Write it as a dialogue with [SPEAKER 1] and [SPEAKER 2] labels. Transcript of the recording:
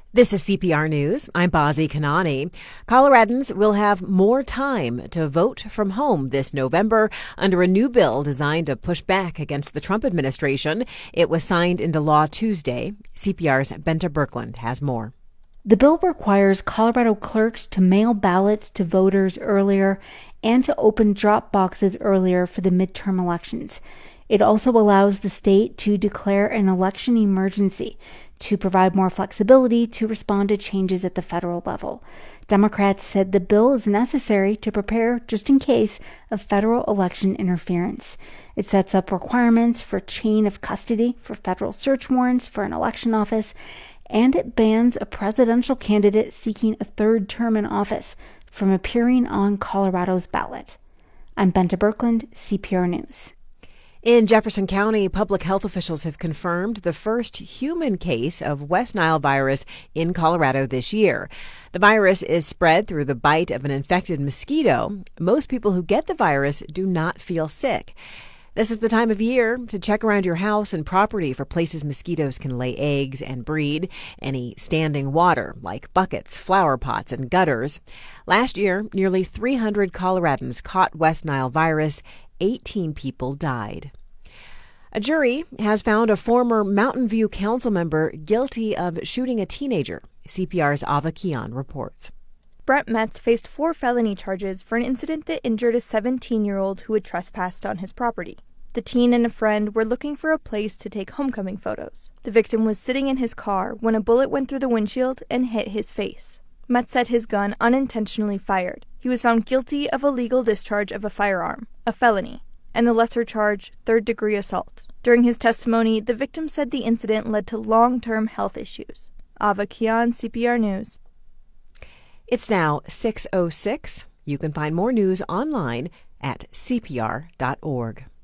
[SPEAKER 1] This is CPR News. I'm Bazi Kanani. Coloradans will have more time to vote from home this November under a new bill designed to push back against the Trump administration. It was signed into law Tuesday. CPR's Benta Birkeland has more.
[SPEAKER 2] The bill requires Colorado clerks to mail ballots to voters earlier and to open drop boxes earlier for the midterm elections. It also allows the state to declare an election emergency to provide more flexibility to respond to changes at the federal level. Democrats said the bill is necessary to prepare just in case of federal election interference. It sets up requirements for chain of custody for federal search warrants for an election office, and it bans a presidential candidate seeking a third term in office from appearing on Colorado's ballot. I'm Benta Birkeland, CPR News.
[SPEAKER 1] In Jefferson County, public health officials have confirmed the first human case of West Nile virus in Colorado this year. The virus is spread through the bite of an infected mosquito. Most people who get the virus do not feel sick. This is the time of year to check around your house and property for places mosquitoes can lay eggs and breed. Any standing water, like buckets, flower pots, and gutters. Last year, nearly 300 Coloradans caught West Nile virus. 18 people died. A jury has found a former Mountain View council member guilty of shooting a teenager. CPR's Ava Kian reports.
[SPEAKER 3] Brett Metz faced 4 felony charges for an incident that injured a 17-year-old who had trespassed on his property. The teen and a friend were looking for a place to take homecoming photos. The victim was sitting in his car when a bullet went through the windshield and hit his face. Metz said his gun unintentionally fired. He was found guilty of illegal discharge of a firearm, a felony, and the lesser charge, third-degree assault. During his testimony, the victim said the incident led to long-term health issues. Ava Kian, CPR News.
[SPEAKER 1] It's now 6:06. You can find more news online at cpr.org.